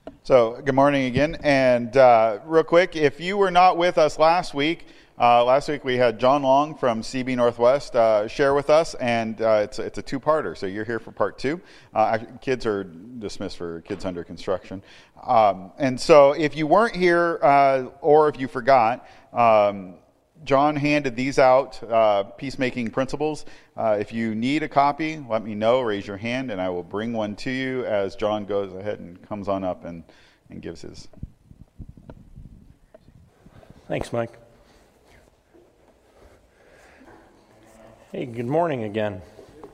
So, good morning again. And real quick, if you were not with us last week we had John Long from CB Northwest share with us, and it's a two-parter, so you're here for part two. Kids are dismissed for kids under construction. And so if you weren't here or if you forgot, John handed these out, Peacemaking Principles. If you need a copy, let me know, raise your hand, and I will bring one to you as John goes ahead and comes on up and gives his. Thanks, Mike. Hey, good morning again.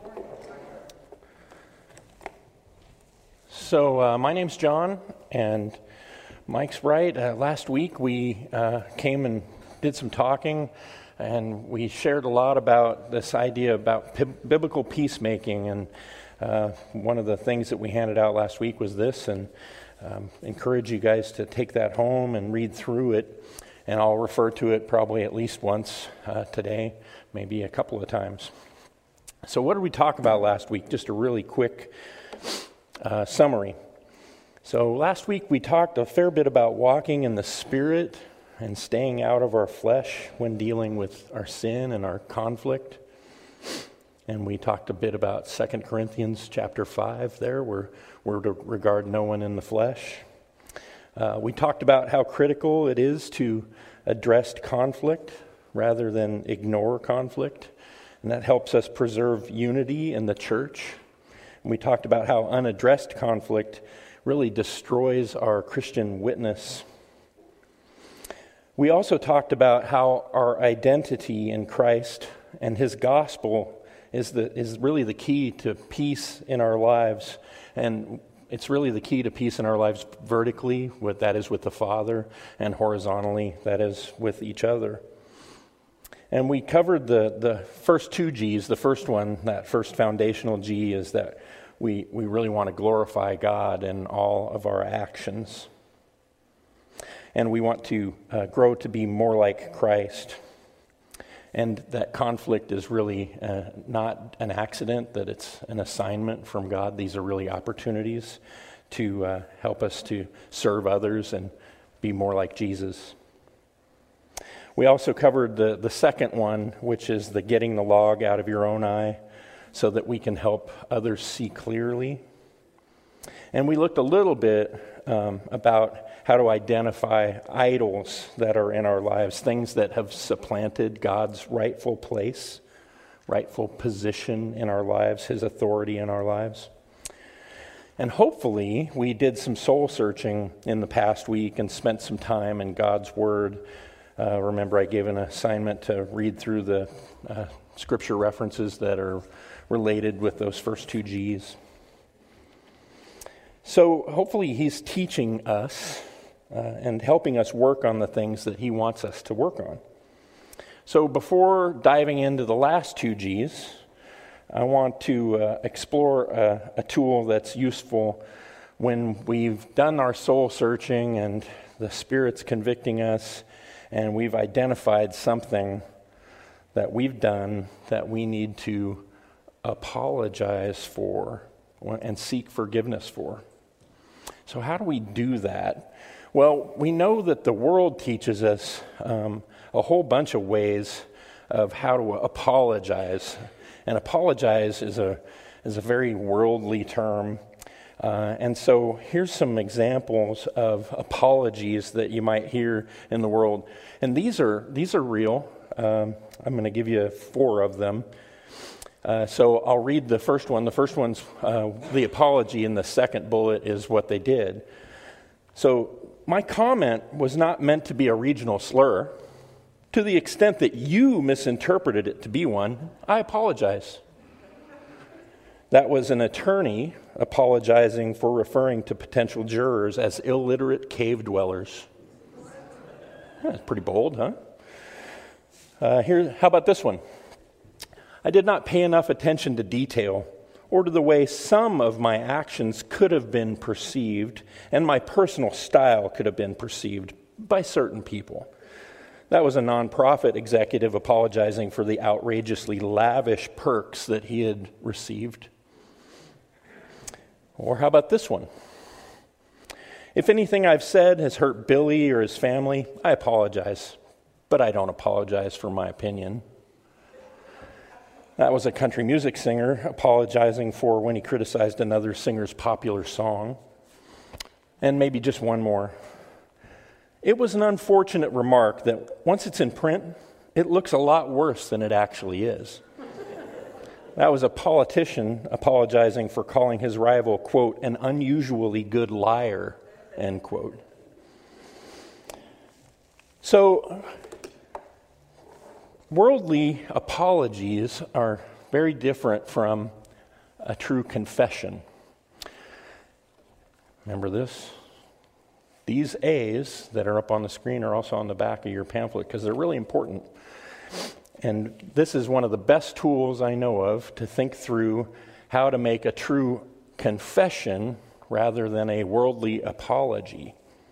So my name's John, and Mike's right. Last week we came and did some talking, and we shared a lot about this idea about biblical peacemaking. And one of the things that we handed out last week was this, and encourage you guys to take that home and read through it. And I'll refer to it probably at least once today, maybe a couple of times. So what did we talk about last week? Just a really quick summary. So last week we talked a fair bit about walking in the Spirit and staying out of our flesh when dealing with our sin and our conflict. And we talked a bit about 2 Corinthians chapter 5 there, where we're to regard no one in the flesh. We talked about how critical it is to address conflict rather than ignore conflict, and that helps us preserve unity in the church. And we talked about how unaddressed conflict really destroys our Christian witness. We also talked about how our identity in Christ and His gospel is really the key to peace in our lives, and it's really the key to peace in our lives vertically, that is with the Father, and horizontally, that is with each other. And we covered the first two G's. The first one, that first foundational G, is that we really want to glorify God in all of our actions. And we want to grow to be more like Christ. And that conflict is really not an accident, that it's an assignment from God. These are really opportunities to help us to serve others and be more like Jesus. We also covered the second one, which is the getting the log out of your own eye so that we can help others see clearly. And we looked a little bit about how to identify idols that are in our lives, things that have supplanted God's rightful place, rightful position in our lives, His authority in our lives. And hopefully we did some soul searching in the past week and spent some time in God's Word. Remember, I gave an assignment to read through the scripture references that are related with those first two G's. So hopefully He's teaching us and helping us work on the things that He wants us to work on. So before diving into the last two G's, I want to explore a tool that's useful when we've done our soul searching and the Spirit's convicting us and we've identified something that we've done that we need to apologize for and seek forgiveness for. So how do we do that? Well, we know that the world teaches us a whole bunch of ways of how to apologize. And apologize is a very worldly term. And so here's some examples of apologies that you might hear in the world. And these are real. I'm going to give you 4 of them. So I'll read the first one. The first one's the apology, and the second bullet is what they did. So my comment was not meant to be a regional slur. To the extent that you misinterpreted it to be one, I apologize. That was an attorney apologizing for referring to potential jurors as illiterate cave dwellers. That's pretty bold, huh? How about this one? I did not pay enough attention to detail or to the way some of my actions could have been perceived and my personal style could have been perceived by certain people. That was a nonprofit executive apologizing for the outrageously lavish perks that he had received. Or how about this one? If anything I've said has hurt Billy or his family, I apologize, but I don't apologize for my opinion. That was a country music singer apologizing for when he criticized another singer's popular song. And maybe just one more. It was an unfortunate remark that once it's in print, it looks a lot worse than it actually is. That was a politician apologizing for calling his rival, quote, an unusually good liar, end quote. So, worldly apologies are very different from a true confession. Remember this? These A's that are up on the screen are also on the back of your pamphlet because they're really important. And this is one of the best tools I know of to think through how to make a true confession rather than a worldly apology.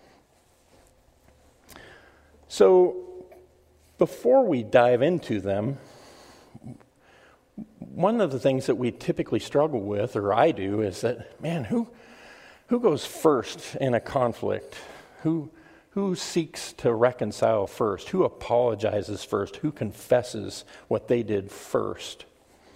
So, before we dive into them, one of the things that we typically struggle with, or I do, is that, man, who goes first in a conflict? Who seeks to reconcile first? Who apologizes first? Who confesses what they did first?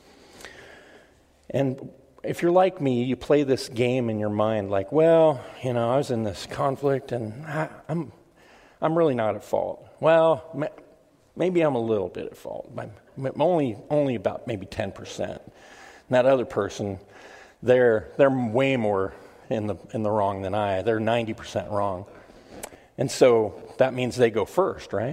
And if you're like me, you play this game in your mind like, well, I was in this conflict and I'm really not at fault. Well, maybe I'm a little bit at fault. Only about maybe 10%. And that other person, they're way more in the wrong than I. They're 90% wrong. And so that means they go first, right?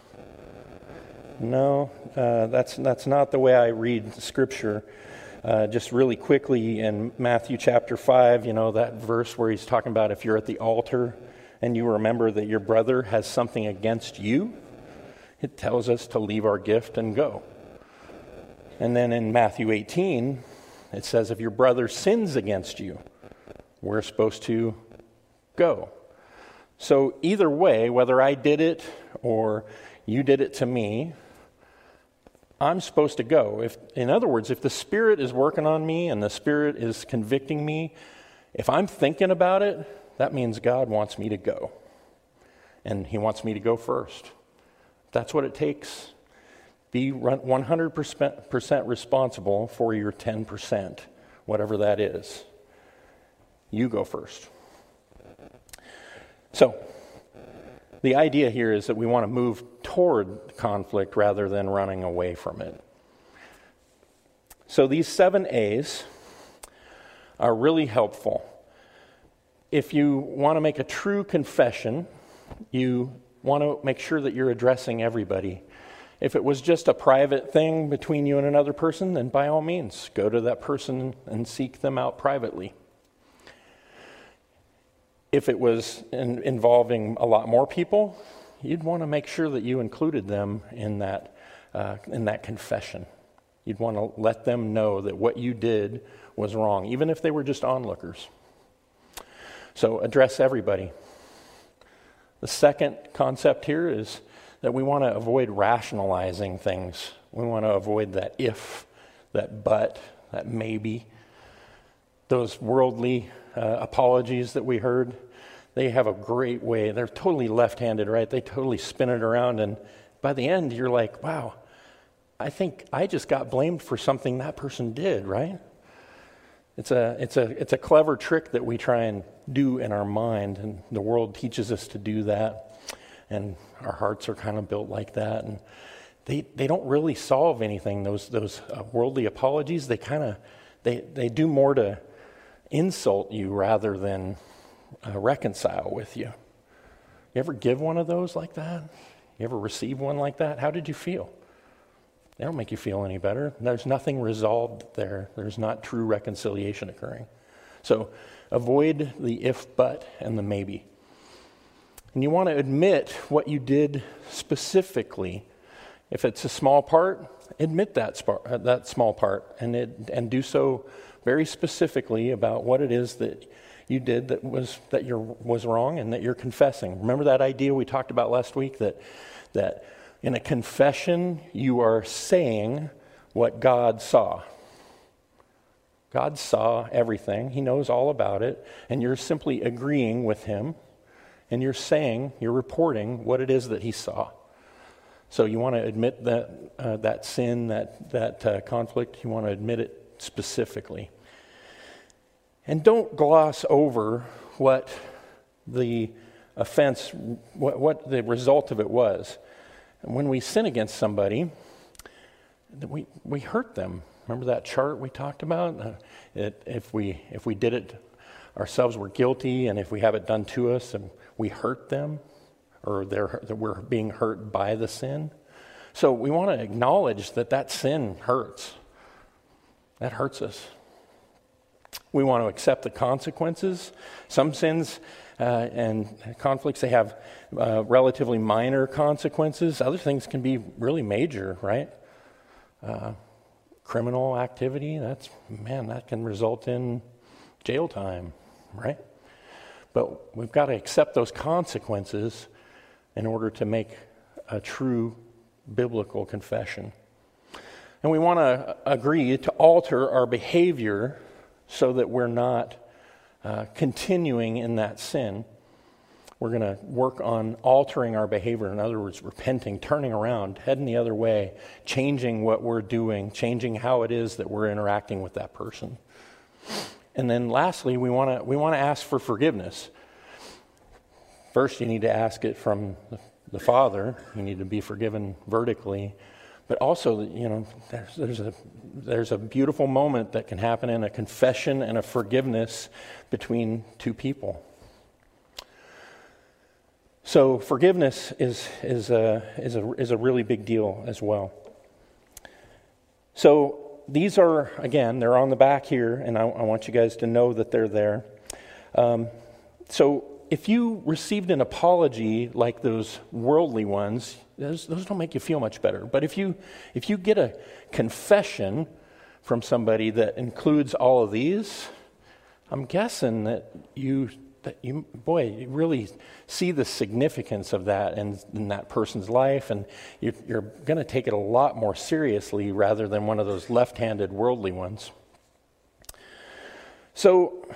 No, that's not the way I read Scripture. Just really quickly in Matthew chapter 5, that verse where he's talking about if you're at the altar and you remember that your brother has something against you, it tells us to leave our gift and go. And then in Matthew 18, it says if your brother sins against you, we're supposed to go. So either way, whether I did it or you did it to me, I'm supposed to go. In other words, if the Spirit is working on me and the Spirit is convicting me, if I'm thinking about it, that means God wants me to go. And He wants me to go first. That's what it takes. Be 100% responsible for your 10%, whatever that is. You go first. So, the idea here is that we want to move toward conflict rather than running away from it. So these 7 A's are really helpful. If you want to make a true confession, you want to make sure that you're addressing everybody. If it was just a private thing between you and another person, then by all means, go to that person and seek them out privately. If it was involving a lot more people, you'd want to make sure that you included them in that confession. You'd want to let them know that what you did was wrong, even if they were just onlookers. So address everybody. The second concept here is that we want to avoid rationalizing things. We want to avoid that if, that but, that maybe. Those worldly apologies that we heard, they have a great way. They're totally left-handed, right? They totally spin it around, and by the end, you're like, wow, I think I just got blamed for something that person did, right? It's a clever trick that we try and do in our mind, and the world teaches us to do that, and our hearts are kind of built like that, and they don't really solve anything. Those worldly apologies, they do more to insult you rather than reconcile with you. You ever give one of those like that? You ever receive one like that? How did you feel? They don't make you feel any better. There's nothing resolved there. There's not true reconciliation occurring. So avoid the if, but, and the maybe. And you want to admit what you did specifically. If it's a small part, admit that small part and do so very specifically about what it is that you did that was wrong and that you're confessing. Remember that idea we talked about last week that in a confession you are saying what God saw. God saw everything. He knows all about it. And you're simply agreeing with him. And you're reporting what it is that he saw. So you want to admit that sin, that conflict, you want to admit it specifically. And don't gloss over what the offense, what the result of it was. And when we sin against somebody, we hurt them. Remember that chart we talked about? If we did it ourselves, we're guilty, and if we have it done to us, and we hurt them, or we're being hurt by the sin. So we want to acknowledge that sin hurts. That hurts us. We want to accept the consequences. Some sins and conflicts, they have relatively minor consequences. Other things can be really major, right? Criminal activity, that can result in jail time, right? But we've got to accept those consequences in order to make a true biblical confession. And we want to agree to alter our behavior so that we're not continuing in that sin. We're going to work on altering our behavior. In other words, repenting, turning around, heading the other way, changing what we're doing, changing how it is that we're interacting with that person. And then lastly, we want to ask for forgiveness. First, you need to ask it from the Father. You need to be forgiven vertically. But also, there's a beautiful moment that can happen in a confession and a forgiveness between two people. So forgiveness is a really big deal as well. So these are, again, they're on the back here, and I want you guys to know that they're there. So if you received an apology like those worldly ones, those don't make you feel much better. But if you get a confession from somebody that includes all of these, I'm guessing that you really see the significance of that in that person's life, and you're going to take it a lot more seriously rather than one of those left-handed worldly ones. So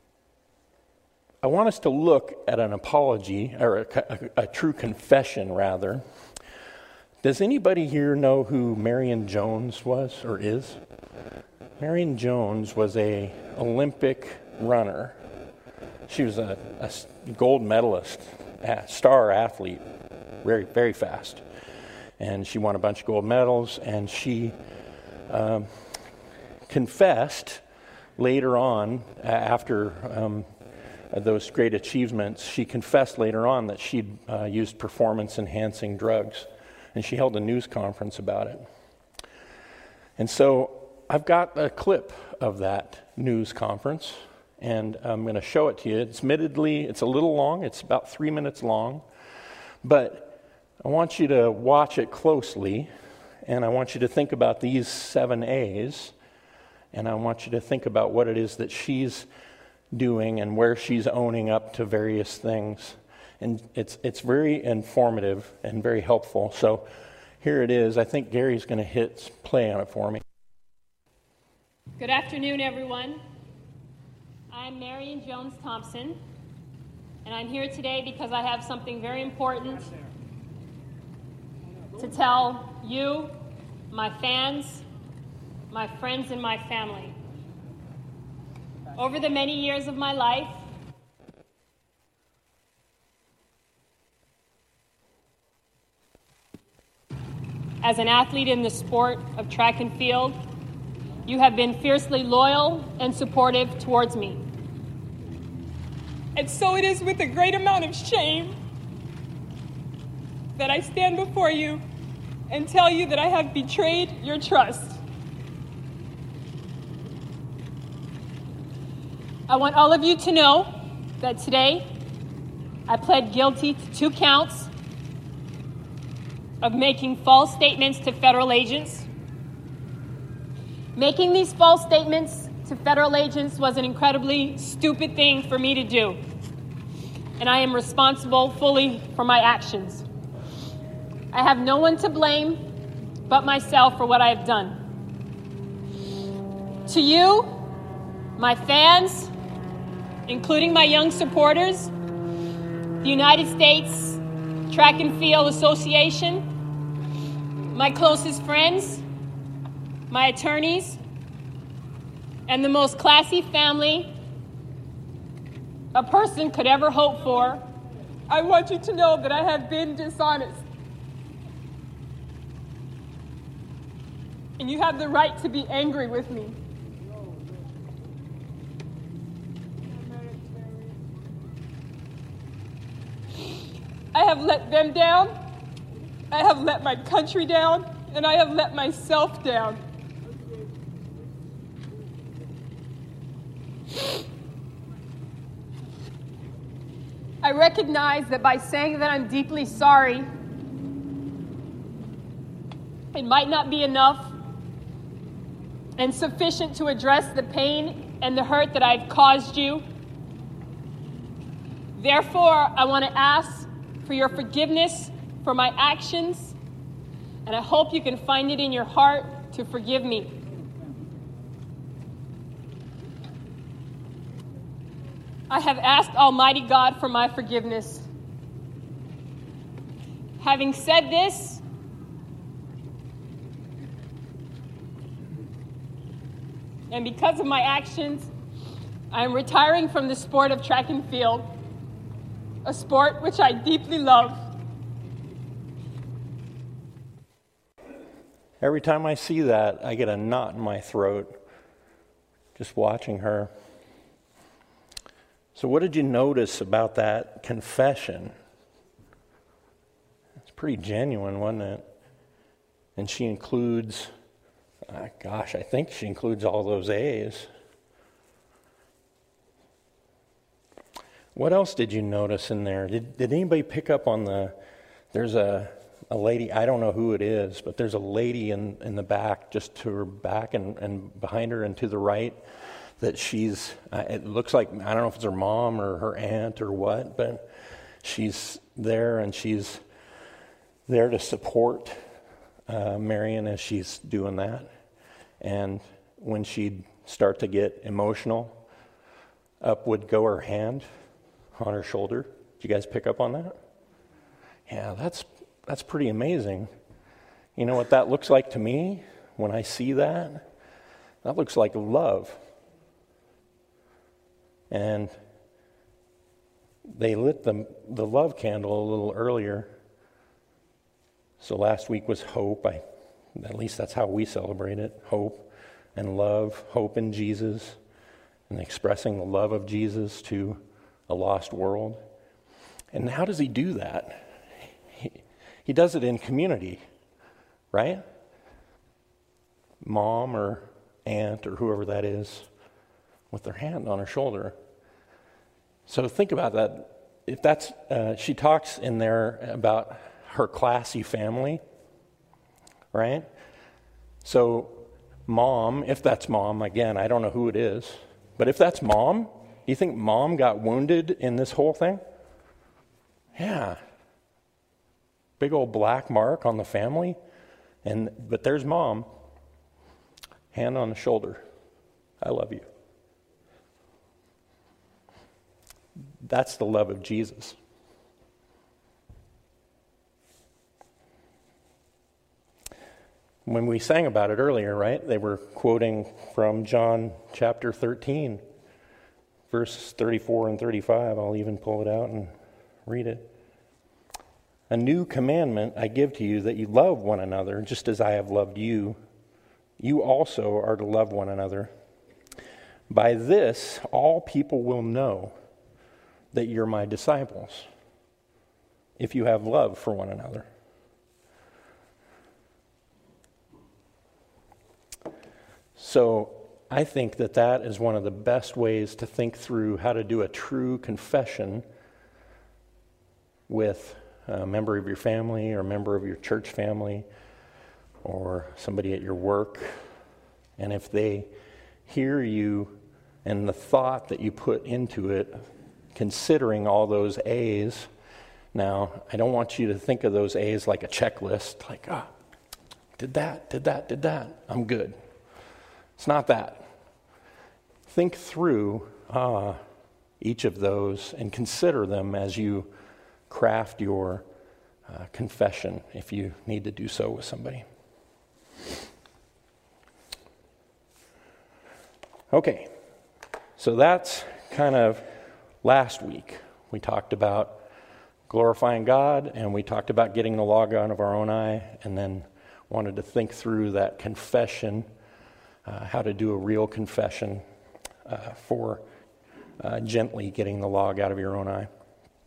I want us to look at an apology, or a true confession, rather. Does anybody here know who Marion Jones was, or is? Marion Jones was an Olympic runner. She was a gold medalist, star athlete, very, very fast. And she won a bunch of gold medals, and she confessed later on, after those great achievements, she confessed later on that she'd used performance-enhancing drugs. And she held a news conference about it. And so I've got a clip of that news conference, and I'm going to show it to you. Admittedly, it's a little long. It's about 3 minutes long. But I want you to watch it closely, and I want you to think about these 7 A's, and I want you to think about what it is that she's doing and where she's owning up to various things. And it's very informative and very helpful. So here it is. I think Gary's going to hit play on it for me. Good afternoon, everyone. I'm Marion Jones Thompson, and I'm here today because I have something very important to tell you, my fans, my friends, and my family. Over the many years of my life, as an athlete in the sport of track and field, you have been fiercely loyal and supportive towards me. And so it is with a great amount of shame that I stand before you and tell you that I have betrayed your trust. I want all of you to know that today I pled guilty to 2 counts of making false statements to federal agents. Making these false statements to federal agents was an incredibly stupid thing for me to do, and I am responsible fully for my actions. I have no one to blame but myself for what I have done. To you, my fans, including my young supporters, the United States Track and Field Association, my closest friends, my attorneys, and the most classy family a person could ever hope for, I want you to know that I have been dishonest. And you have the right to be angry with me. I have let them down, I have let my country down, and I have let myself down. I recognize that by saying that I'm deeply sorry, it might not be enough and sufficient to address the pain and the hurt that I've caused you. Therefore, I want to ask for your forgiveness for my actions, and I hope you can find it in your heart to forgive me. I have asked Almighty God for my forgiveness. Having said this, and because of my actions, I am retiring from the sport of track and field, a sport which I deeply love. Every time I see that, I get a knot in my throat just watching her. So what did you notice about that confession? It's pretty genuine, wasn't it? And she includes, I think she includes all those A's. What else did you notice in there? Did anybody pick up on there's a lady, I don't know who it is, but there's a lady in the back, just to her back and behind her and to the right, that she's, it looks like, I don't know if it's her mom or her aunt or what, but she's there and she's there to support Marion as she's doing that. And when she'd start to get emotional, up would go her hand on her shoulder. Did you guys pick up on that? Yeah, that's pretty amazing. You know what that looks like to me when I see that? That looks like love. And they lit the love candle a little earlier. So last week was hope. At least that's how we celebrate it. Hope and love. Hope in Jesus. And expressing the love of Jesus to a lost world. And how does he do that? He does it in community, right? Mom or aunt or whoever that is, with their hand on her shoulder. So think about that. If that's, she talks in there about her classy family, right? So mom, if that's mom, again, I don't know who it is, but if that's mom, do you think mom got wounded in this whole thing? Yeah. Big old black mark on the family, but there's mom, hand on the shoulder. I love you. That's the love of Jesus. When we sang about it earlier, right, they were quoting from John chapter 13, verses 34 and 35. I'll even pull it out and read it. A new commandment I give to you, that you love one another, just as I have loved you. You also are to love one another. By this, all people will know that you're my disciples, if you have love for one another. So I think that is one of the best ways to think through how to do a true confession with a member of your family or a member of your church family or somebody at your work. And if they hear you and the thought that you put into it, considering all those A's, now I don't want you to think of those A's like a checklist, like, did that, I'm good. It's not that. think through each of those and consider them as you craft your confession, if you need to do so with somebody. Okay, so that's kind of last week. We talked about glorifying God, and we talked about getting the log out of our own eye, and then wanted to think through that confession, how to do a real confession for gently getting the log out of your own eye.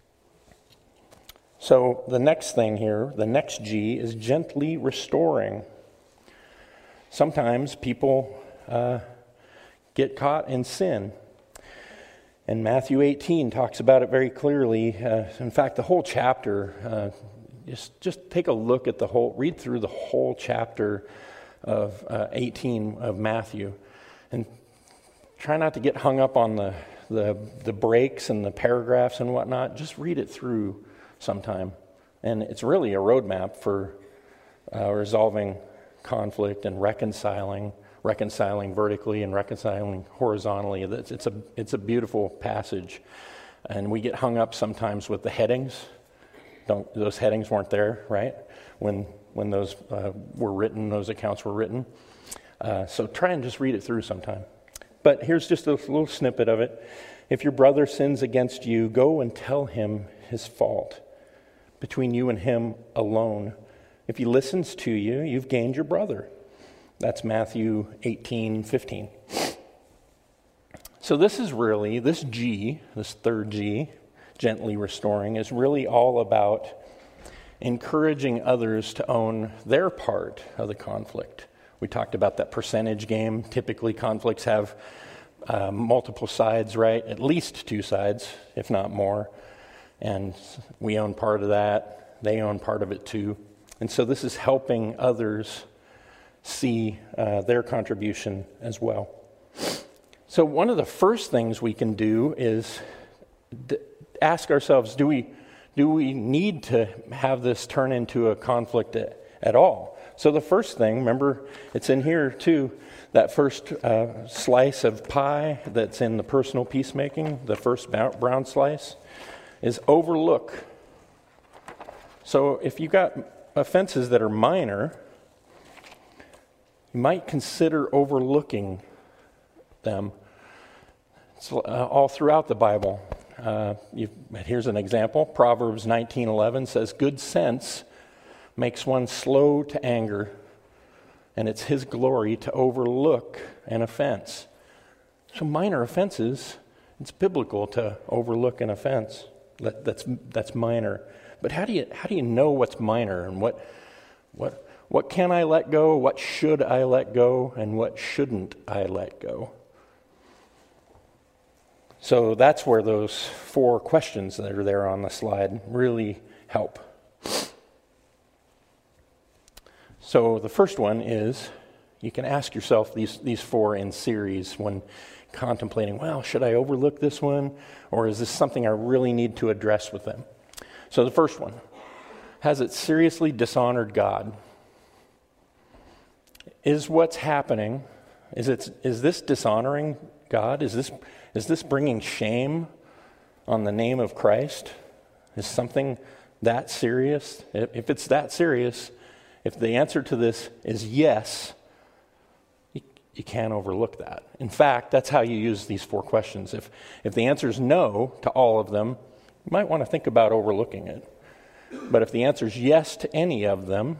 So the next thing here, the next G, is gently restoring. Sometimes people get caught in sin. And Matthew 18 talks about it very clearly. In fact, the whole chapter, just take a look at read through the whole chapter of 18 of Matthew. And try not to get hung up on the breaks and the paragraphs and whatnot. Just read it through sometime. And it's really a roadmap for resolving conflict and reconciling vertically and reconciling horizontally. It's a beautiful passage. And we get hung up sometimes with the headings. Those headings weren't there, right? When those were written, those accounts were written. So try and just read it through sometime. But here's just a little snippet of it. If your brother sins against you, go and tell him his fault between you and him alone. If he listens to you, you've gained your brother. That's Matthew 18:15. So this G, this third G, gently restoring, is really all about encouraging others to own their part of the conflict. We talked about that percentage game. Typically, conflicts have multiple sides, right? At least two sides, if not more. And we own part of that. They own part of it too. And so this is helping others see their contribution as well. So one of the first things we can do is ask ourselves, do we need to have this turn into a conflict at all? So the first thing, remember, it's in here too, that first slice of pie that's in the personal peacemaking, the first brown slice, is overlook. So if you've got offenses that are minor, you might consider overlooking them. It's all throughout the Bible. Here's an example. Proverbs 19:11 says, "Good sense makes one slow to anger, and it's his glory to overlook an offense." So minor offenses, it's biblical to overlook an offense. That's minor. But how do you know what's minor, and what can I let go, what should I let go, and what shouldn't I let go? So that's where those 4 questions that are there on the slide really help. So the first one is, you can ask yourself these 4 in series when contemplating, well, should I overlook this one, or is this something I really need to address with them? So the first one, has it seriously dishonored God? Is what's happening, is this dishonoring God? Is this bringing shame on the name of Christ? Is something that serious? If it's that serious, if the answer to this is yes, you can't overlook that. In fact, that's how you use these 4 questions. If the answer is no to all of them, you might want to think about overlooking it. But if the answer is yes to any of them,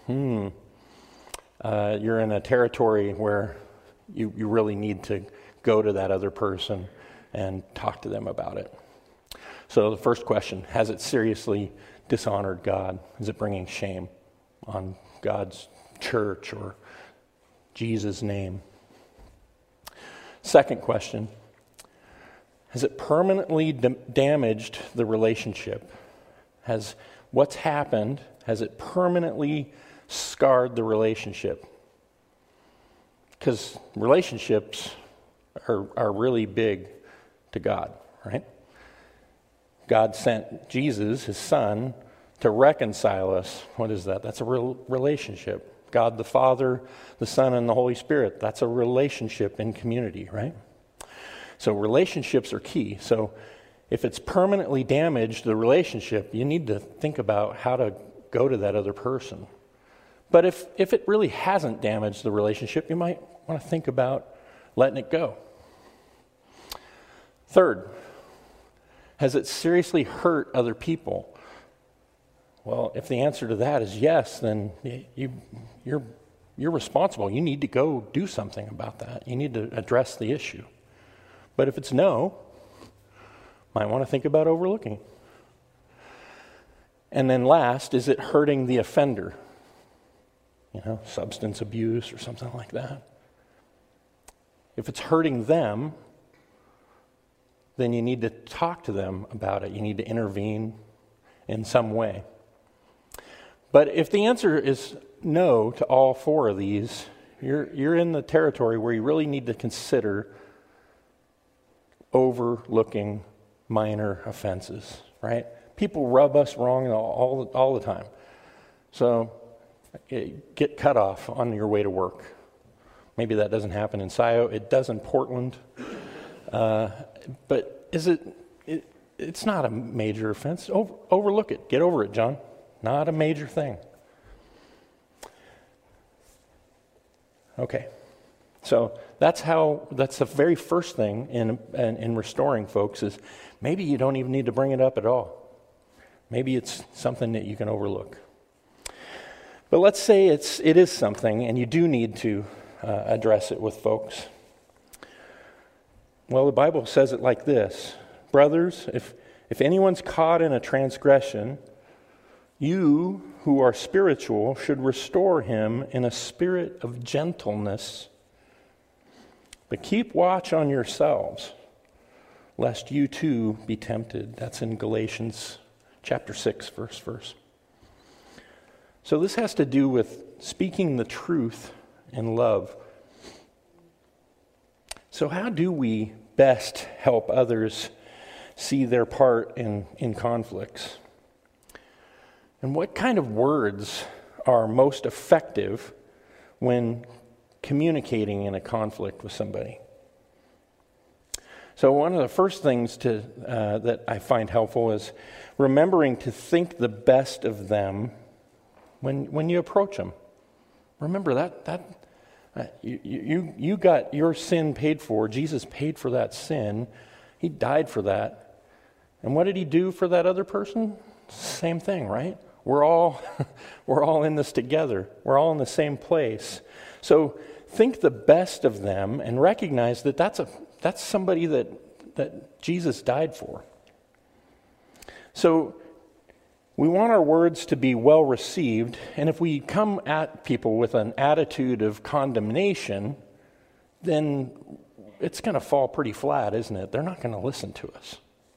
you're in a territory where you really need to go to that other person and talk to them about it. So the first question, has it seriously dishonored God? Is it bringing shame on God's church or Jesus' name? Second question, has it permanently damaged the relationship? Has what's happened, has it permanently scarred the relationship? Because relationships are really big to God, right? God sent Jesus, his son, to reconcile us. What is that? That's a real relationship. God the Father, the Son, and the Holy Spirit. That's a relationship in community, right? So relationships are key. So if it's permanently damaged, the relationship, you need to think about how to go to that other person. But if it really hasn't damaged the relationship, you might want to think about letting it go. Third, has it seriously hurt other people? Well, if the answer to that is yes, then you're responsible. You need to go do something about that. You need to address the issue. But if it's no, might want to think about overlooking. And then last, is it hurting the offender? Substance abuse or something like that. If it's hurting them, then you need to talk to them about it. You need to intervene in some way. But if the answer is no to all four of these, you're in the territory where you really need to consider overlooking minor offenses, right? People rub us wrong all the time. So get cut off on your way to work. Maybe that doesn't happen in Scio. It does in Portland. But it's not a major offense. Overlook it. Get over it, John. Not a major thing. Okay. So that's the very first thing in restoring folks is maybe you don't even need to bring it up at all. Maybe it's something that you can overlook. But let's say it is something and you do need to address it with folks. Well, the Bible says it like this. Brothers, if anyone's caught in a transgression, you who are spiritual should restore him in a spirit of gentleness. But keep watch on yourselves, lest you too be tempted. That's in Galatians chapter 6, verse. So this has to do with speaking the truth in love. So how do we best help others see their part in conflicts? And what kind of words are most effective when communicating in a conflict with somebody? So one of the first things that I find helpful is remembering to think the best of them when you approach them. Remember that you got your sin paid for. Jesus paid for that sin. He died for that. And what did he do for that other person? Same thing, right? We're all in this together. We're all in the same place. So think the best of them and recognize that that's somebody that Jesus died for. So we want our words to be well received, and if we come at people with an attitude of condemnation, then it's going to fall pretty flat, isn't it? They're not going to listen to us.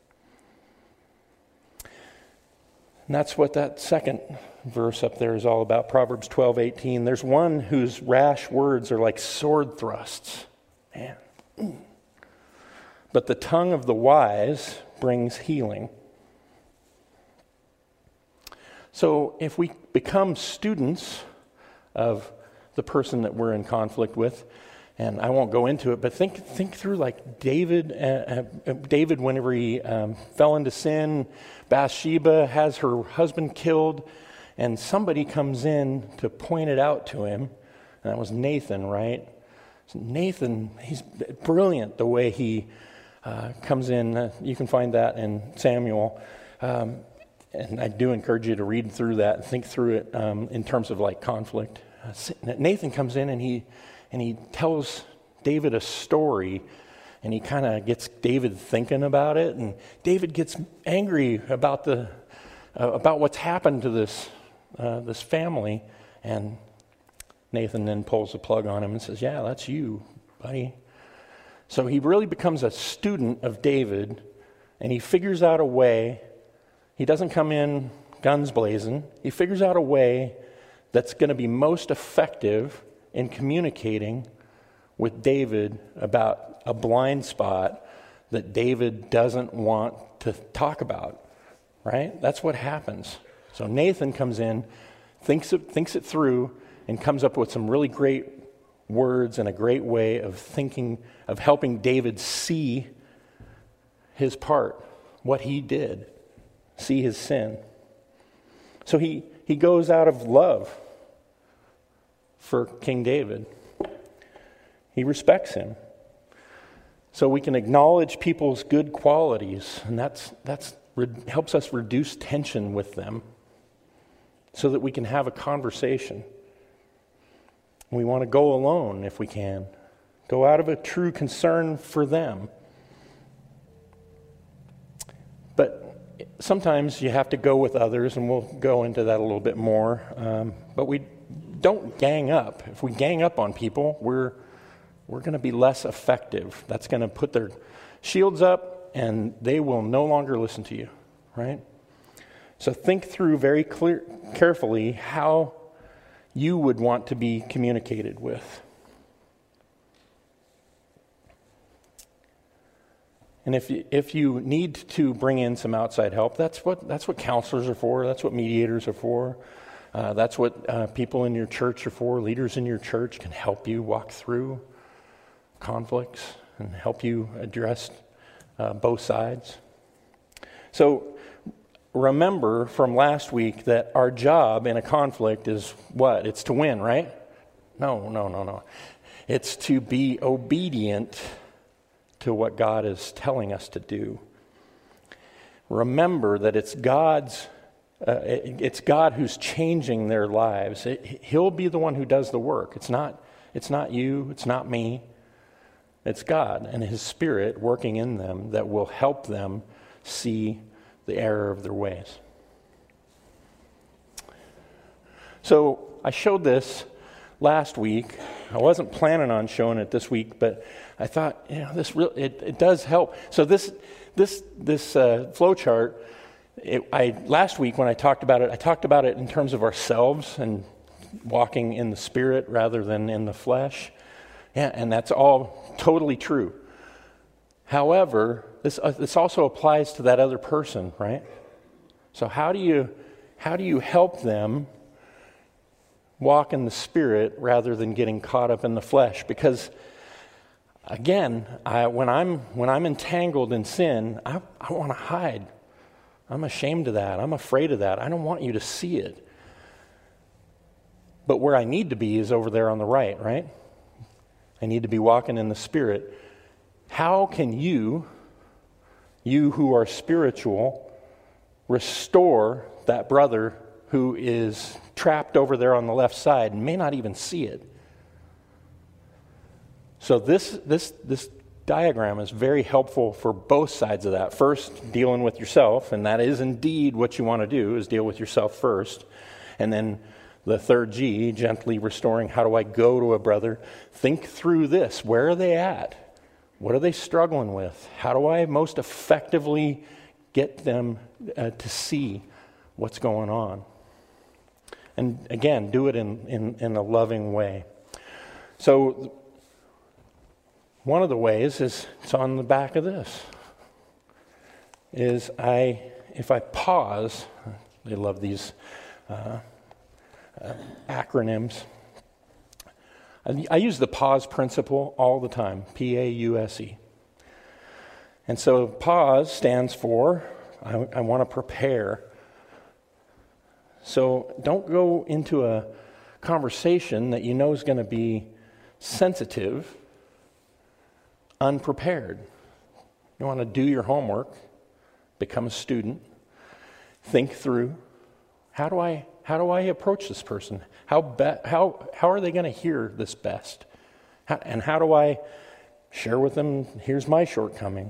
And that's what that second verse up there is all about, Proverbs 12:18. There's one whose rash words are like sword thrusts. Man. But the tongue of the wise brings healing. So if we become students of the person that we're in conflict with, and I won't go into it, but think through like David whenever he fell into sin. Bathsheba has her husband killed, and somebody comes in to point it out to him, and that was Nathan, right? So Nathan, he's brilliant the way he comes in. You can find that in Samuel. And I do encourage you to read through that and think through it in terms of like conflict. Nathan comes in and he tells David a story, and he kind of gets David thinking about it, and David gets angry about what's happened to this family, and Nathan then pulls the plug on him and says, "Yeah, that's you, buddy." So he really becomes a student of David, and he figures out a way. He doesn't come in guns blazing. He figures out a way that's going to be most effective in communicating with David about a blind spot that David doesn't want to talk about, right? That's what happens. So Nathan comes in, thinks it through, and comes up with some really great words and a great way of thinking, of helping David see his part, what he did, see his sin. So he goes out of love for King David. He respects him. So we can acknowledge people's good qualities, and that's helps us reduce tension with them so that we can have a conversation. We want to go alone if we can. Go out of a true concern for them. But sometimes you have to go with others, and we'll go into that a little bit more. But we don't gang up. If we gang up on people, we're going to be less effective. That's going to put their shields up, and they will no longer listen to you, right? So think through very carefully how you would want to be communicated with. And if you need to bring in some outside help, that's what counselors are for. That's what mediators are for. That's what people in your church are for. Leaders in your church can help you walk through conflicts and help you address both sides. So remember from last week that our job in a conflict is what? It's to win, right? No. It's to be obedient to what God is telling us to do. Remember that it's God who's changing their lives. He'll be the one who does the work. It's not you, it's not me. It's God and His Spirit working in them that will help them see the error of their ways. So I showed this last week. I wasn't planning on showing it this week, but I thought, it does help. So this flow chart, last week when I talked about it in terms of ourselves and walking in the Spirit rather than in the flesh. Yeah, and that's all totally true. However, this also applies to that other person, right? So how do you help them walk in the Spirit rather than getting caught up in the flesh? Because again, when I'm entangled in sin, I want to hide. I'm ashamed of that. I'm afraid of that. I don't want you to see it. But where I need to be is over there on the right? I need to be walking in the Spirit. How can you who are spiritual, restore that brother who is trapped over there on the left side and may not even see it? So this diagram is very helpful for both sides of that. First, dealing with yourself, and that is indeed what you want to do, is deal with yourself first. And then the third G, gently restoring. How do I go to a brother? Think through this. Where are they at? What are they struggling with? How do I most effectively get them to see what's going on? And again, do it in a loving way. So one of the ways is, it's on the back of this, is if I pause, they love these acronyms. I use the pause principle all the time, PAUSE. And so pause stands for, I want to prepare. So don't go into a conversation that you know is going to be sensitive, unprepared. You want to do your homework, become a student, think through, how do I approach this person? How are they going to hear this best? And how do I share with them, here's my shortcoming?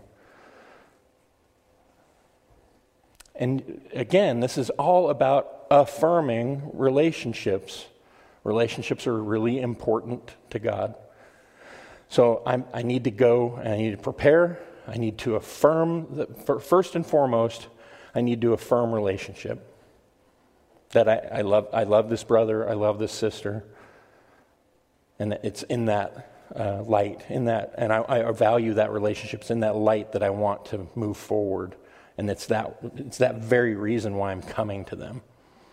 And again, this is all about affirming relationships. Relationships are really important to God. So I need to go and I need to prepare. I need to affirm, first and foremost, I need to affirm relationship. That I love this brother, I love this sister, and it's in that light, in that, and I value that relationship. It's in that light that I want to move forward, and it's that very reason why I'm coming to them.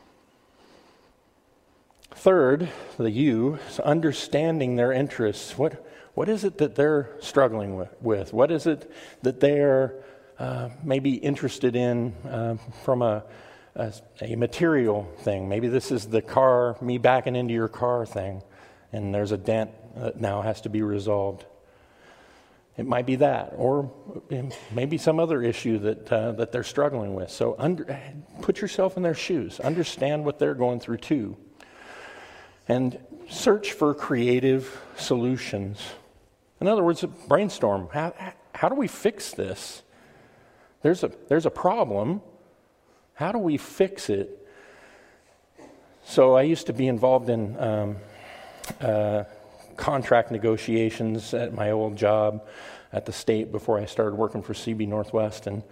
Third, the you, is understanding their interests. What is it that they're struggling with? What is it that they're maybe interested in from a material thing. Maybe this is the car, me backing into your car thing, and there's a dent that now has to be resolved. It might be that, or maybe some other issue that they're struggling with. So put yourself in their shoes. Understand what they're going through too. And search for creative solutions. In other words, brainstorm. How do we fix this? There's a problem. How do we fix it? So I used to be involved in contract negotiations at my old job at the state before I started working for CB Northwest. And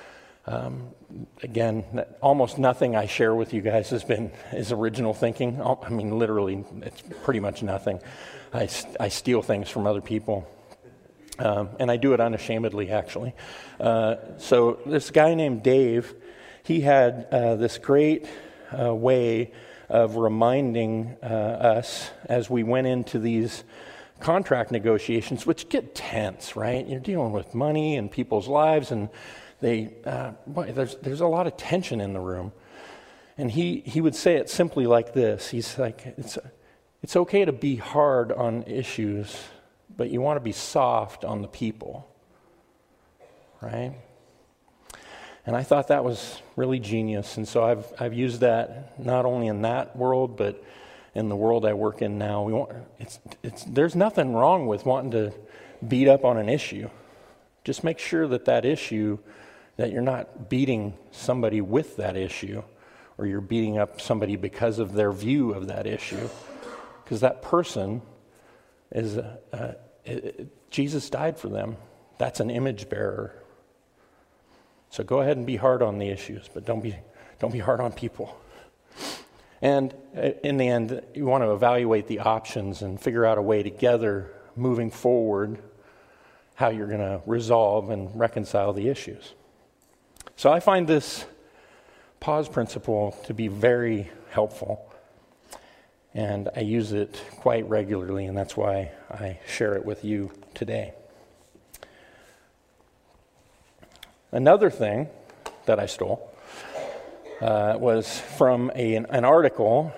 again, almost nothing I share with you guys is original thinking. I mean, literally, it's pretty much nothing. I steal things from other people. And I do it unashamedly, actually. So this guy named Dave, he had this great way of reminding us as we went into these contract negotiations, which get tense, right? You're dealing with money and people's lives, and there's a lot of tension in the room. And he would say it simply like this. He's like, it's okay to be hard on issues, but you want to be soft on the people, right? And I thought that was really genius, and so I've used that not only in that world, but in the world I work in now. There's nothing wrong with wanting to beat up on an issue. Just make sure that issue, that you're not beating somebody with that issue, or you're beating up somebody because of their view of that issue, because that person is Jesus died for them. That's an image bearer. So go ahead and be hard on the issues, but don't be hard on people. And in the end, you want to evaluate the options and figure out a way together, moving forward, how you're going to resolve and reconcile the issues. So I find this pause principle to be very helpful, and I use it quite regularly, and that's why I share it with you today. Another thing that I stole was from an article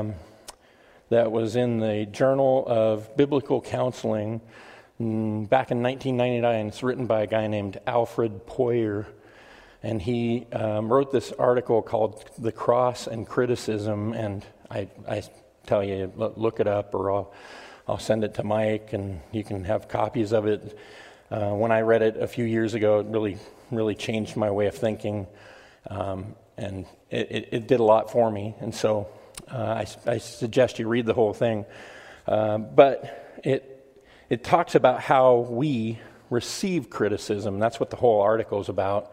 that was in the Journal of Biblical Counseling back in 1999. It's written by a guy named Alfred Poyer, and he wrote this article called "The Cross and Criticism." And I tell you, look it up, or I'll send it to Mike, and you can have copies of it. When I read it a few years ago, it really changed my way of thinking, and it did a lot for me. And so I suggest you read the whole thing. But it talks about how we receive criticism. That's what the whole article is about.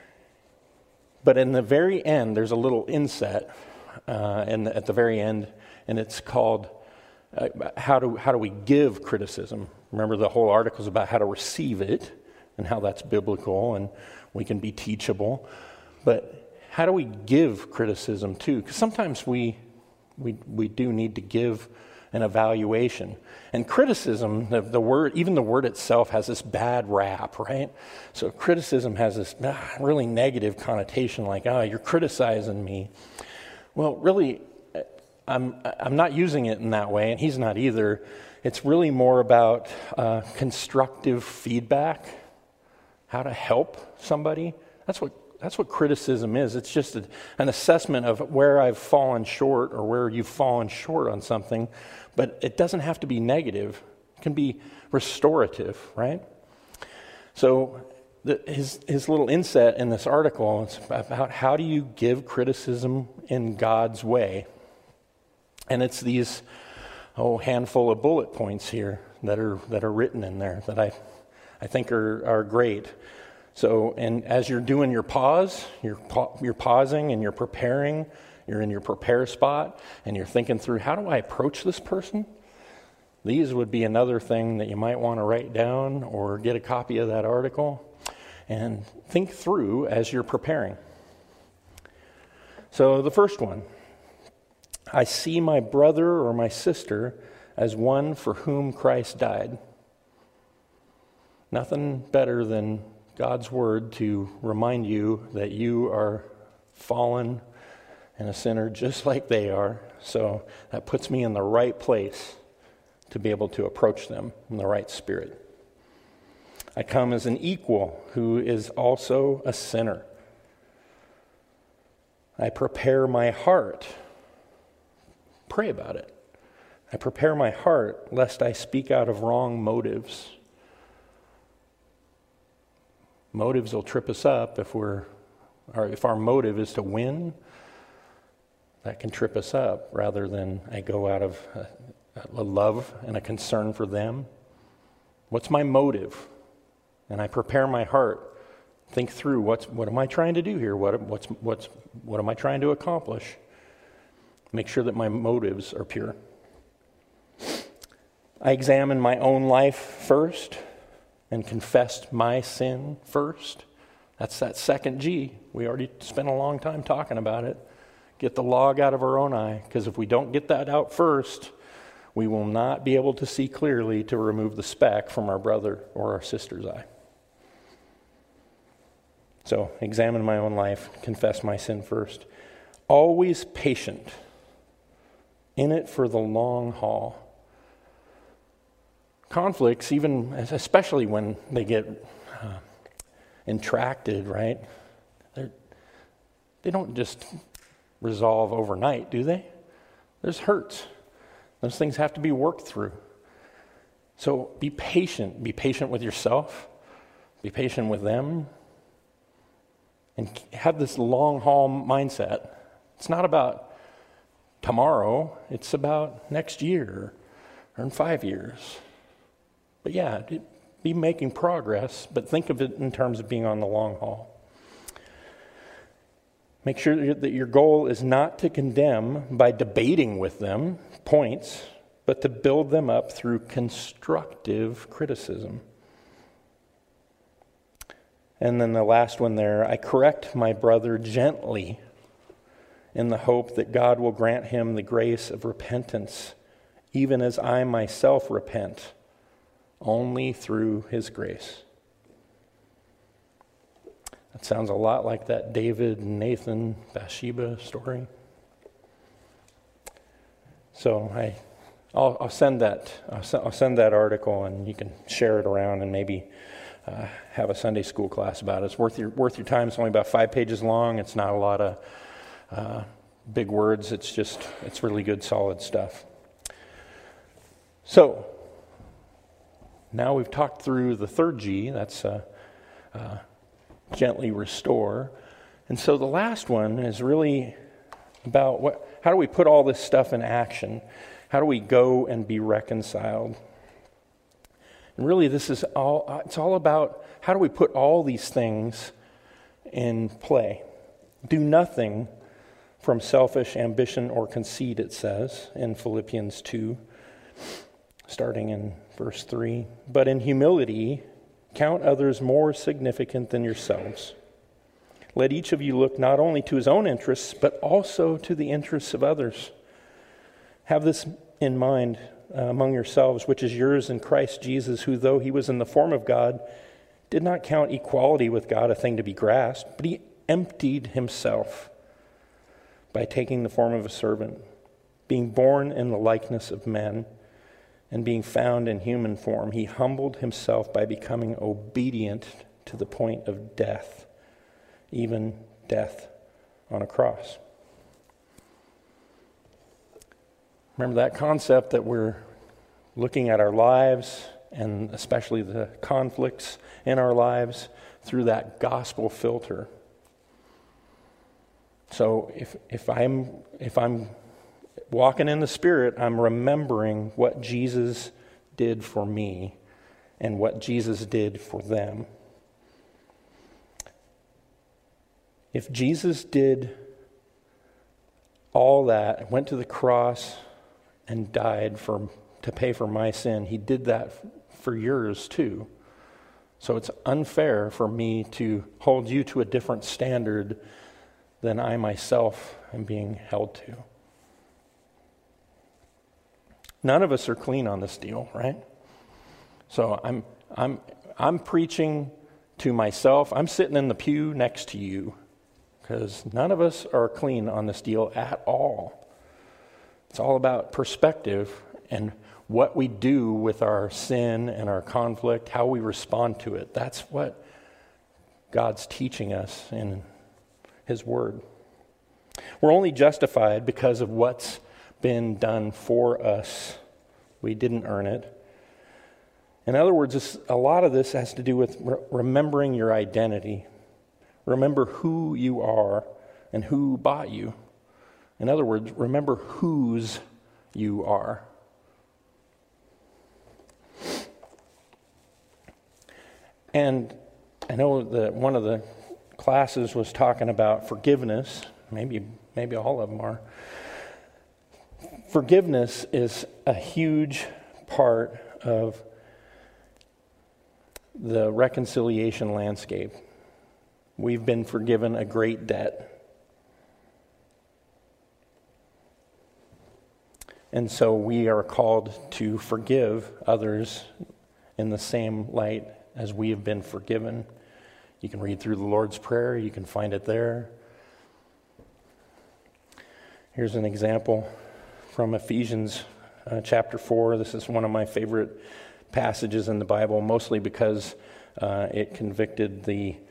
But in the very end, there's a little inset at the very end, and it's called how do we give criticism? Remember, the whole article is about how to receive it and how that's biblical, and we can be teachable. But how do we give criticism too? Because sometimes we do need to give an evaluation. And criticism, the word, even the word itself, has this bad rap, right? So criticism has this really negative connotation, like, you're criticizing me. Well, really, I'm not using it in that way, and he's not either. It's really more about constructive feedback, how to help somebody. That's what criticism is. It's just an assessment of where I've fallen short or where you've fallen short on something, but it doesn't have to be negative. It can be restorative, right? So his little inset in this article is about how do you give criticism in God's way. And it's these handful of bullet points here that are written in there that I think are great. So, and as you're doing your pause, you're pausing and you're preparing. You're in your prepare spot, and you're thinking through, how do I approach this person? These would be another thing that you might want to write down or get a copy of that article and think through as you're preparing. So the first one, I see my brother or my sister as one for whom Christ died. Nothing better than God's word to remind you that you are fallen and a sinner just like they are. So that puts me in the right place to be able to approach them in the right spirit. I come as an equal who is also a sinner. I prepare my heart. Pray about it. I prepare my heart lest I speak out of wrong motives. Motives will trip us up if our motive is to win. That can trip us up rather than I go out of a love and a concern for them. What's my motive? And I prepare my heart. Think through what am I trying to do here? What am I trying to accomplish? Make sure that my motives are pure. I examine my own life first and confessed my sin first. That's that second G. We already spent a long time talking about it. Get the log out of our own eye, because if we don't get that out first, we will not be able to see clearly to remove the speck from our brother or our sister's eye. So, examine my own life, confess my sin first. Always patient, in it for the long haul. Conflicts, especially when they get intracted, right? They don't just resolve overnight, do they? There's hurts. Those things have to be worked through. So be patient. Be patient with yourself. Be patient with them. And have this long haul mindset. It's not about tomorrow. It's about next year or in 5 years. But yeah, be making progress, but think of it in terms of being on the long haul. Make sure that your goal is not to condemn by debating with them points, but to build them up through constructive criticism. And then the last one there, I correct my brother gently in the hope that God will grant him the grace of repentance, even as I myself repent, only through his grace. That sounds a lot like that David and Nathan Bathsheba story. So I'll send that article, and you can share it around and maybe have a Sunday school class about it. It's worth your time. It's only about 5 pages long. It's not a lot of big words. It's really good, solid stuff. So now we've talked through the third G. That's gently restore. And so the last one is really about how do we put all this stuff in action? How do we go and be reconciled? And really it's all about how do we put all these things in play? Do nothing from selfish ambition or conceit, it says in Philippians 2, starting in verse 3. But in humility, count others more significant than yourselves. Let each of you look not only to his own interests, but also to the interests of others. Have this in mind among yourselves, which is yours in Christ Jesus, who, though he was in the form of God, did not count equality with God a thing to be grasped, but he emptied himself by taking the form of a servant, being born in the likeness of men, and being found in human form, he humbled himself by becoming obedient to the point of death, even death on a cross. Remember that concept that we're looking at our lives, and especially the conflicts in our lives, through that gospel filter. So if I'm walking in the Spirit, I'm remembering what Jesus did for me and what Jesus did for them. If Jesus did all that, went to the cross and died to pay for my sin, he did that for yours too. So it's unfair for me to hold you to a different standard than I myself am being held to. None of us are clean on this deal, right? So I'm preaching to myself, I'm sitting in the pew next to you, because none of us are clean on this deal at all. It's all about perspective and what we do with our sin and our conflict, how we respond to it. That's what God's teaching us in His Word. We're only justified because of what's been done for us. We didn't earn it. In other words, a lot of this has to do with remembering your identity. Remember who you are and who bought you. In other words, remember whose you are. And I know that one of the classes was talking about forgiveness. Maybe all of them are. Forgiveness is a huge part of the reconciliation landscape. We've been forgiven a great debt. And so we are called to forgive others in the same light as we have been forgiven. You can read through the Lord's Prayer. You can find it there. Here's an example from Ephesians chapter 4. This is one of my favorite passages in the Bible, mostly because it convicted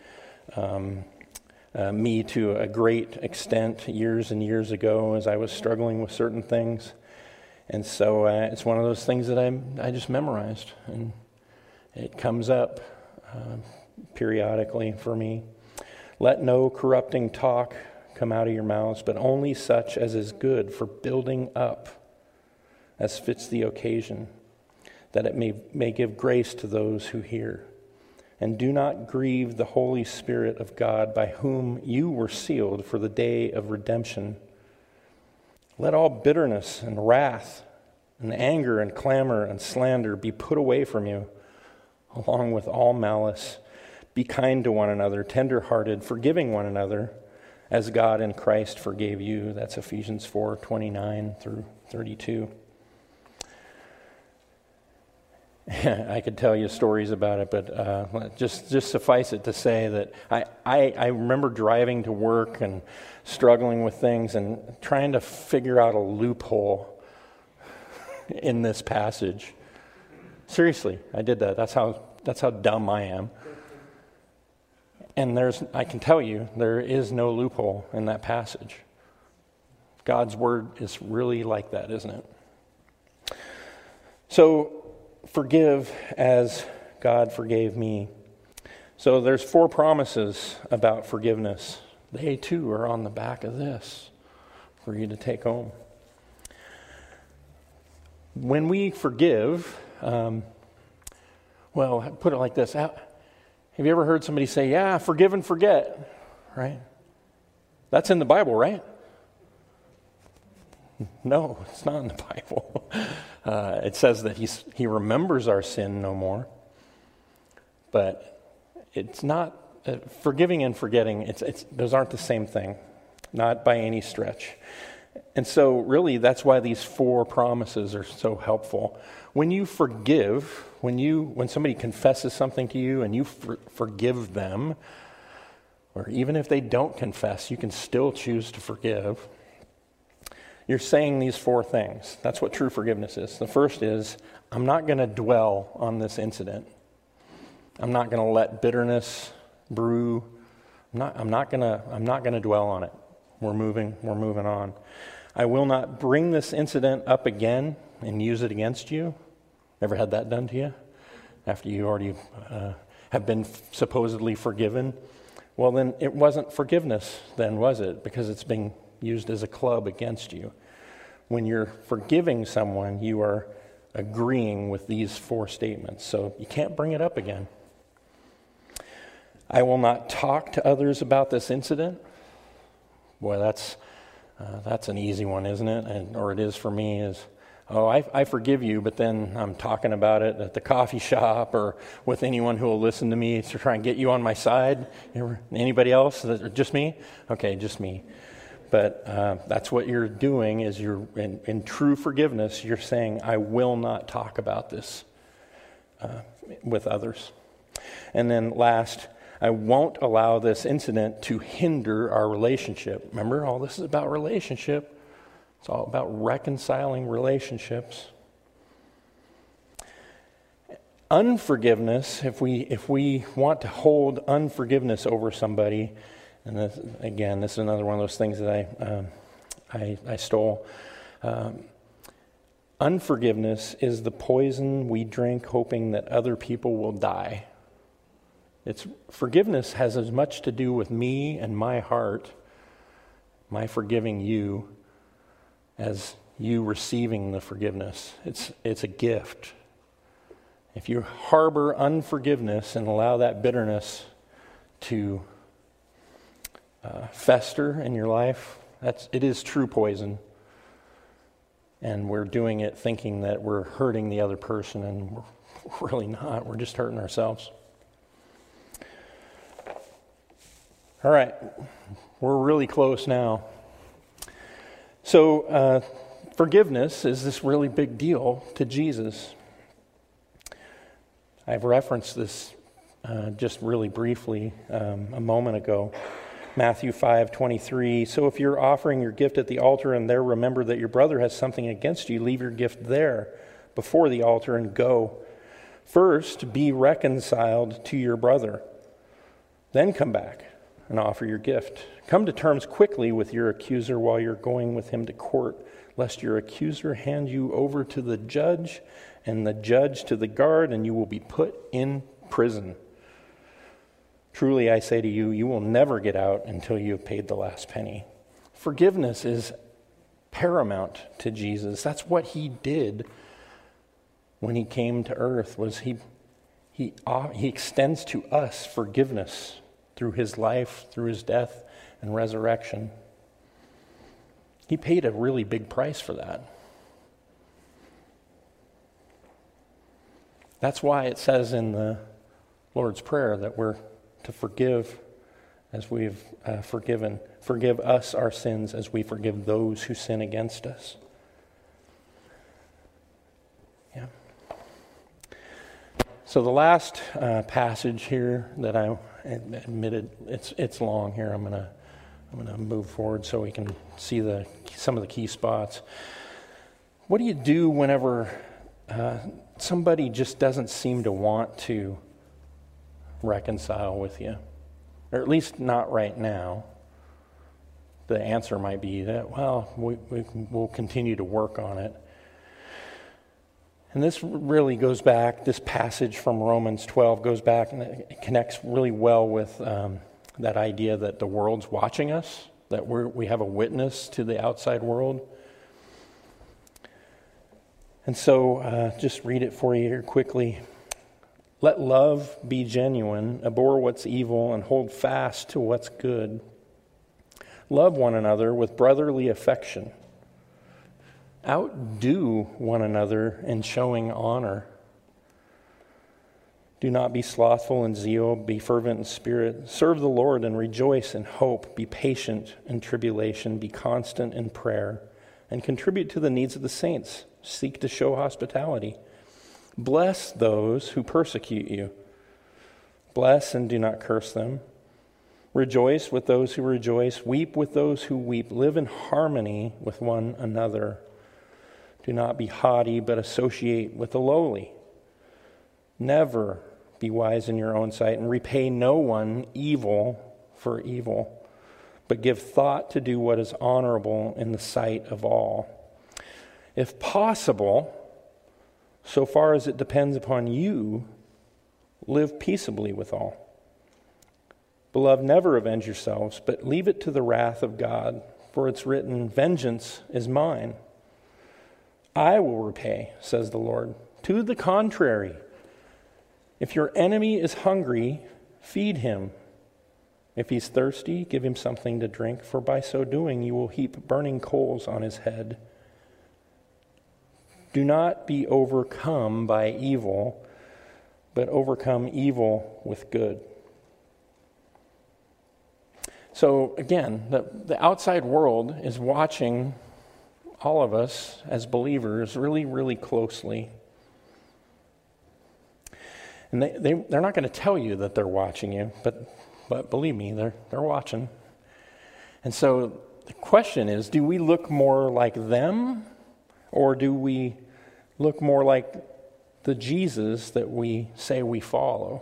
me to a great extent years and years ago as I was struggling with certain things. And so it's one of those things that I just memorized, and it comes up periodically for me. Let no corrupting talk come out of your mouths, but only such as is good for building up, as fits the occasion, that it may give grace to those who hear. And do not grieve the Holy Spirit of God, by whom you were sealed for the day of redemption. Let all bitterness and wrath and anger and clamor and slander be put away from you, along with all malice. Be kind to one another, tender-hearted, forgiving one another, as God in Christ forgave you. That's Ephesians 4:29 through 32. I could tell you stories about it, but just suffice it to say that I remember driving to work and struggling with things and trying to figure out a loophole in this passage. Seriously, I did that. That's how dumb I am. And I can tell you, there is no loophole in that passage. God's word is really like that, isn't it? So, forgive as God forgave me. So there's 4 promises about forgiveness. They too are on the back of this for you to take home. When we forgive, put it like this. Have you ever heard somebody say, yeah, forgive and forget, right? That's in the Bible, right? No, it's not in the Bible. It says that he remembers our sin no more. But it's not, forgiving and forgetting, those aren't the same thing. Not by any stretch. And so really that's why these 4 promises are so helpful. When you forgive, when somebody confesses something to you and you forgive them, or even if they don't confess, you can still choose to forgive. You're saying these 4 things. That's what true forgiveness is. The first is, I'm not going to dwell on this incident. I'm not going to let bitterness brew. I'm not going to dwell on it. We're moving on. I will not bring this incident up again and use it against you. Ever had that done to you? After you already have been supposedly forgiven? Well, then it wasn't forgiveness then, was it? Because it's being used as a club against you. When you're forgiving someone, you are agreeing with these 4 statements. So you can't bring it up again. I will not talk to others about this incident. Boy, that's an easy one, isn't it? Or it is for me. I forgive you, but then I'm talking about it at the coffee shop or with anyone who will listen to me to try and get you on my side. Anybody else? Just me? Okay, just me. But that's what you're doing is you're in true forgiveness, you're saying, I will not talk about this with others. And then last, I won't allow this incident to hinder our relationship. Remember, all this is about relationship. It's all about reconciling relationships. Unforgiveness, if we want to hold unforgiveness over somebody, and this is another one of those things that I stole. Unforgiveness is the poison we drink hoping that other people will die. Forgiveness has as much to do with me and my heart, my forgiving you, as you receiving the forgiveness. It's a gift. If you harbor unforgiveness and allow that bitterness to fester in your life, it is true poison. And we're doing it thinking that we're hurting the other person, and we're really not. We're just hurting ourselves. All right, we're really close now. So forgiveness is this really big deal to Jesus. I've referenced this just really briefly a moment ago. Matthew 5:23. So if you're offering your gift at the altar and there remember that your brother has something against you, leave your gift there before the altar and go. First, be reconciled to your brother. Then come back and offer your gift. Come to terms quickly with your accuser while you're going with him to court, lest your accuser hand you over to the judge and the judge to the guard, and you will be put in prison. Truly, I say to you, you will never get out until you have paid the last penny. Forgiveness is paramount to Jesus. That's what he did when he came to earth. Was he extends to us forgiveness through his life, through his death and resurrection. He paid a really big price for that. That's why it says in the Lord's Prayer that we're to forgive as we've forgiven. Forgive us our sins as we forgive those who sin against us. Yeah. So the last passage here that I admitted, it's long here. I'm gonna move forward so we can see some of the key spots. What do you do whenever somebody just doesn't seem to want to reconcile with you, or at least not right now? The answer might be that, well, we'll continue to work on it. And this really goes back, this passage from Romans 12 goes back and it connects really well with that idea that the world's watching us, that we have a witness to the outside world. And so just read it for you here quickly. Let love be genuine, abhor what's evil, and hold fast to what's good. Love one another with brotherly affection. Outdo one another in showing honor. Do not be slothful in zeal, be fervent in spirit. Serve the Lord and rejoice in hope. Be patient in tribulation, be constant in prayer, and contribute to the needs of the saints. Seek to show hospitality. Bless those who persecute you. Bless and do not curse them. Rejoice with those who rejoice. Weep with those who weep. Live in harmony with one another. Do not be haughty, but associate with the lowly. Never be wise in your own sight, and repay no one evil for evil, but give thought to do what is honorable in the sight of all. If possible, so far as it depends upon you, live peaceably with all. Beloved, never avenge yourselves, but leave it to the wrath of God, for it's written, vengeance is mine. I will repay, says the Lord. To the contrary, if your enemy is hungry, feed him. If he's thirsty, give him something to drink, for by so doing you will heap burning coals on his head. Do not be overcome by evil, but overcome evil with good. So again, the outside world is watching all of us as believers really, really closely. And they're not going to tell you that they're watching you, but believe me, they're watching. And so the question is, do we look more like them, or do we look more like the Jesus that we say we follow?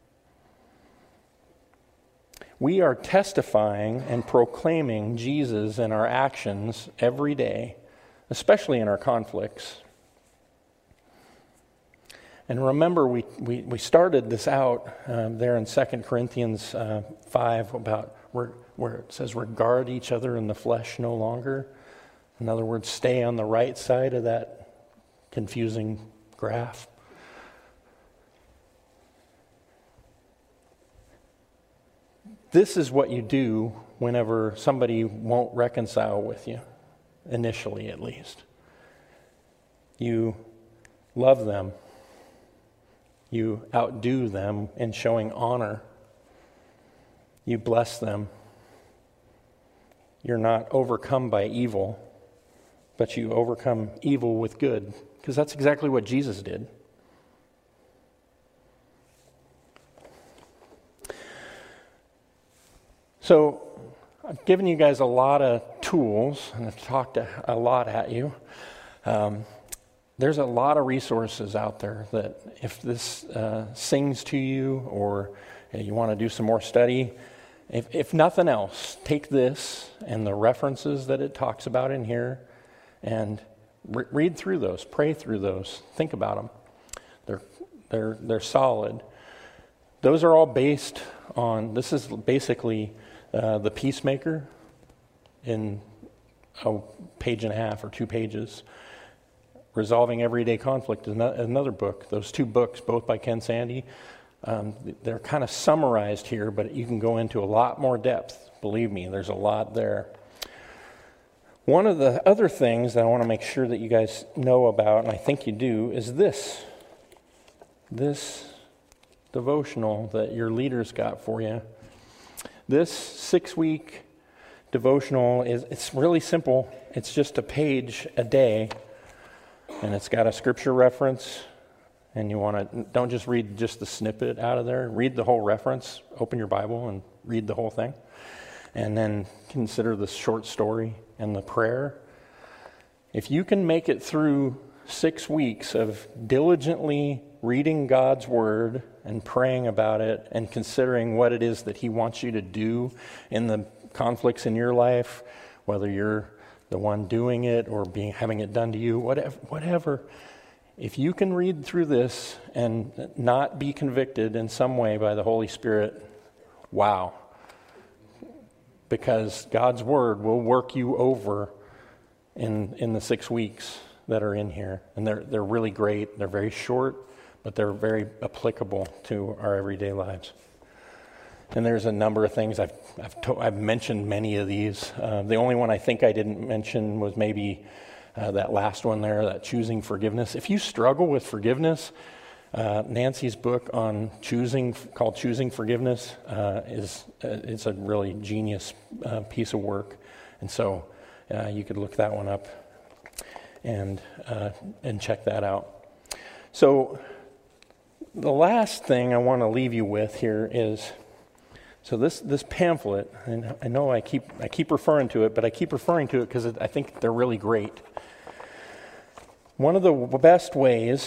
We are testifying and proclaiming Jesus in our actions every day, especially in our conflicts. And remember, we started this out there in 2 Corinthians 5 about where it says, regard each other in the flesh no longer. In other words, stay on the right side of that confusing graph. This is what you do whenever somebody won't reconcile with you, initially at least. You love them. You outdo them in showing honor. You bless them. You're not overcome by evil, but you overcome evil with good, because that's exactly what Jesus did. So I've given you guys a lot of tools, and I've talked a lot at you. There's a lot of resources out there that if this sings to you, or you want to do some more study, if nothing else, take this and the references that it talks about in here and read through those, pray through those, think about them. They're solid. Those are all based on, this is basically the Peacemaker in a page and a half or 2 pages. Resolving Everyday Conflict is another book. Those 2 books, both by Ken Sande, they're kind of summarized here, but you can go into a lot more depth. Believe me, there's a lot there. One of the other things that I want to make sure that you guys know about, and I think you do, is this devotional that your leaders got for you. This 6-week devotional it's really simple. It's just a page a day. And it's got a scripture reference, and you want to, don't just read just the snippet out of there. Read the whole reference. Open your Bible and read the whole thing. And then consider the short story and the prayer. If you can make it through 6 weeks of diligently reading God's Word and praying about it and considering what it is that He wants you to do in the conflicts in your life, whether you're the one doing it or having it done to you, whatever. If you can read through this and not be convicted in some way by the Holy Spirit, wow. Because God's Word will work you over in the 6 weeks that are in here. And they're really great. They're very short, but they're very applicable to our everyday lives. And there's a number of things. I've mentioned many of these. The only one I think I didn't mention was maybe that last one there, that choosing forgiveness. If you struggle with forgiveness, Nancy's book on called Choosing Forgiveness, it's a really genius piece of work. And so you could look that one up and check that out. So the last thing I want to leave you with here is, so this pamphlet, and I know I keep referring to it, but I keep referring to it because I think they're really great. One of the best ways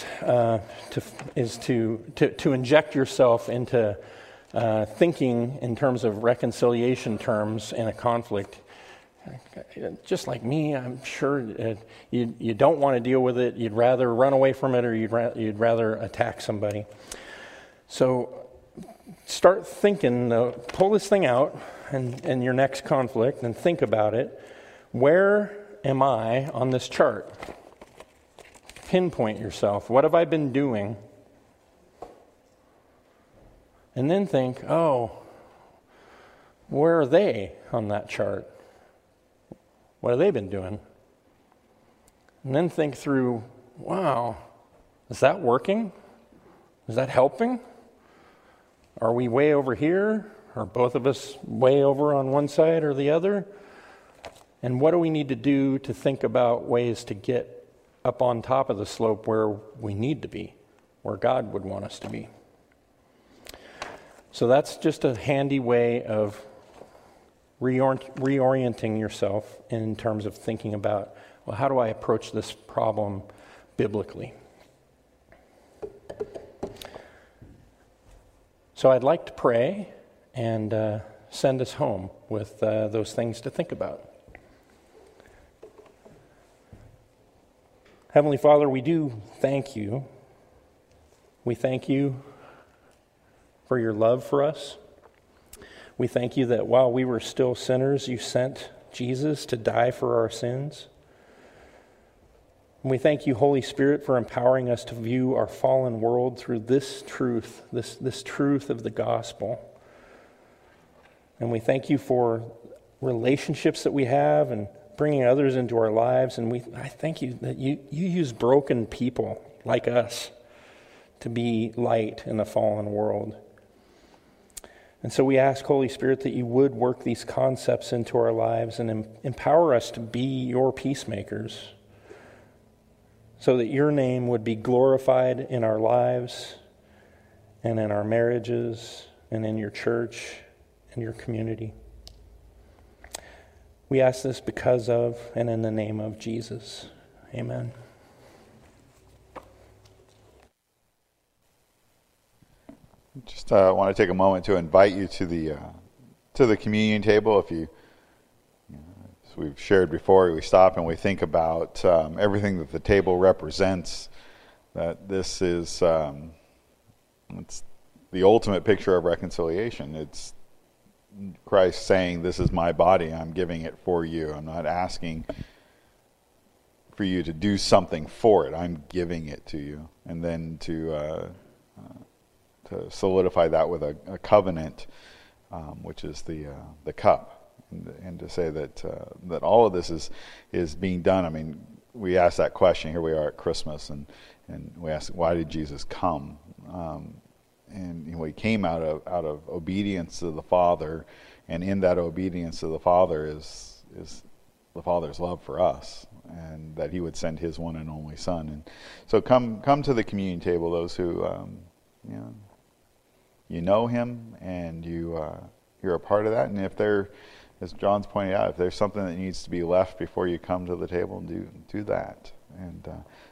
is to inject yourself into thinking in terms of reconciliation terms in a conflict. Just like me, I'm sure you don't want to deal with it. You'd rather run away from it, or you'd rather attack somebody. So start thinking, pull this thing out in your next conflict and think about it. Where am I on this chart? Pinpoint yourself. What have I been doing? And then think, where are they on that chart? What have they been doing? And then think through, wow, is that working? Is that helping? Are we way over here? Are both of us way over on one side or the other? And what do we need to do to think about ways to get up on top of the slope where we need to be, where God would want us to be? So that's just a handy way of reorienting yourself in terms of thinking about, well, how do I approach this problem biblically? So I'd like to pray and send us home with those things to think about. Heavenly Father, we do thank you. We thank you for your love for us. We thank you that while we were still sinners, you sent Jesus to die for our sins. And we thank you, Holy Spirit, for empowering us to view our fallen world through this truth, this truth of the gospel. And we thank you for relationships that we have and bringing others into our lives. And I thank you that you use broken people like us to be light in the fallen world. And so we ask, Holy Spirit, that you would work these concepts into our lives and empower us to be your peacemakers, so that your name would be glorified in our lives and in our marriages and in your church and your community. We ask this because of and in the name of Jesus. Amen. Just want to take a moment to invite you to the communion table. If you, as we've shared before, we stop and we think about everything that the table represents. That this is it's the ultimate picture of reconciliation. It's Christ saying, "This is my body. I'm giving it for you. I'm not asking for you to do something for it. I'm giving it to you." And then to solidify that with a covenant, which is the cup, and to say that all of this is being done. I mean, we ask that question. Here we are at Christmas, and we ask, why did Jesus come? And he came out of obedience to the Father, and in that obedience to the Father is the Father's love for us, and that he would send his one and only Son. And so come to the communion table, those who you know him and you're a part of that. And if there, as John's pointed out, if there's something that needs to be left before you come to the table, do that. And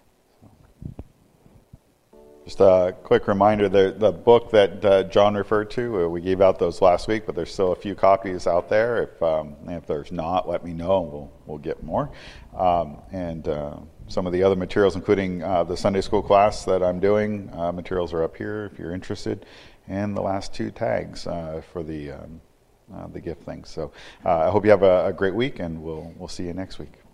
just a quick reminder, the book that John referred to, we gave out those last week, but there's still a few copies out there. If there's not, let me know, and we'll get more. And some of the other materials, including the Sunday school class that I'm doing, materials are up here if you're interested, and the last 2 tags for the gift things. So I hope you have a great week, and we'll see you next week.